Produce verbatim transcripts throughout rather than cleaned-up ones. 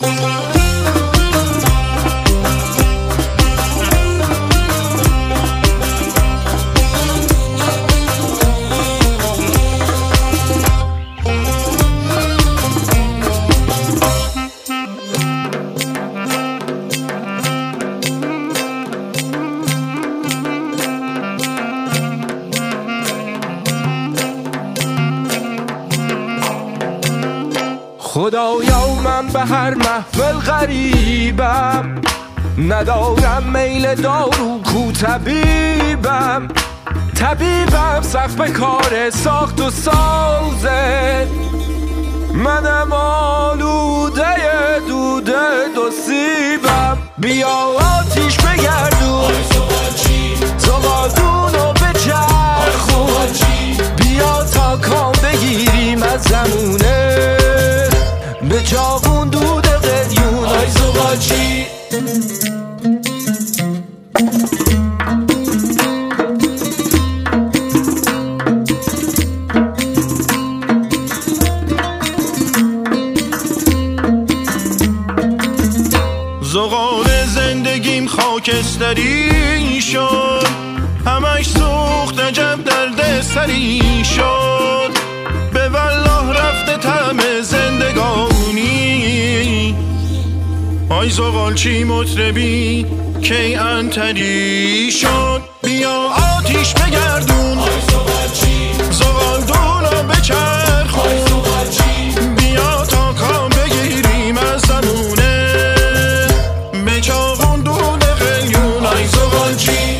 خدایا من به هر محفل غریبم، ندارم میل دارو کو طبیبم. طبیبم سخت به کار ساخت و سازه، منم آلوده دوده دو سیبم. بیا آتیش بگردون زغالدونو بچرخون، بیا تا کام بگیریم از زمونه به چاقون دود قلیون. آی زغالچی زغال زندگیم خاکستری شد، همش سوخت عجب درد سری شد. به والله رفته طعم زندگانی، آی زغالچی مطربی کی انتری شد. بیا آتیش بگردون زغالدونو بچرخون، بیا تا کام بگیریم از زمونه به چاقون دود قلیون. آی زغالچی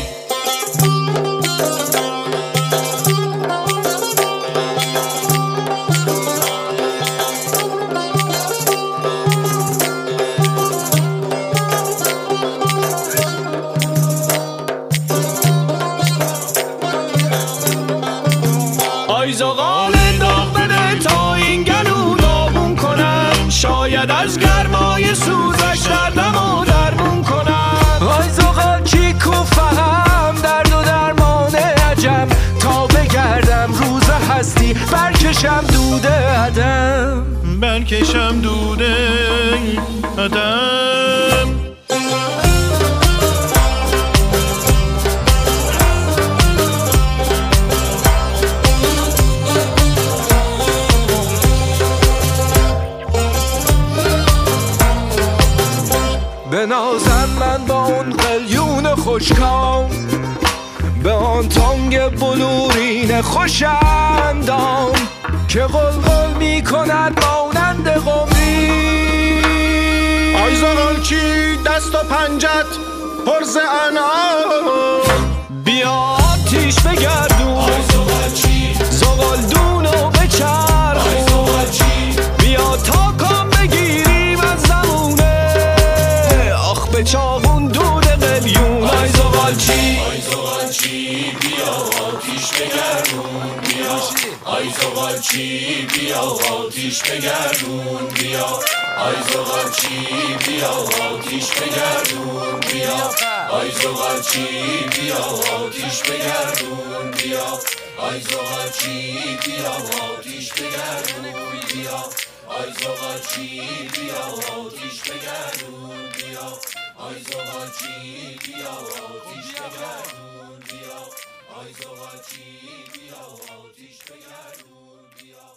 آی زغال داغ بده تا این گلو داغون کنم، شاید از گرمای سوزش دردمو درمون کنم. آی زغالچی کو فهم درد و درمان عجم، تا بگردم روز هستی برکشم دوده عدم، برکشم دوده عدم. بنازم من با اون قلیون خوشکام، به آن تانگ بلورین خوشندام که قلقل می کند مانند قمری. آی زغالچی دست و پنجت پر ز انعام، بیا آتیش بگردون زغالدونو بچرخون، بیا تا کام بگیریم از زمونه آخ به چاقون دود قلیون. آی زغالچی آی زغالچی بیا آتیش بگردون بیا، آی زغالچی بیا آتیش بگردون بیا، آی زغالچی بیا آتیش بگردون بیا، آی زغالچی بیا آتیش بگردون بیا، آی زغالچی بیا آتیش بگردون بیا، آی زغالچی بیا آتیش بگردون بیا، آی زغالچی بیا آتیش بگردون بیا، آی زغالچی بیا آتیش بگردون بیا.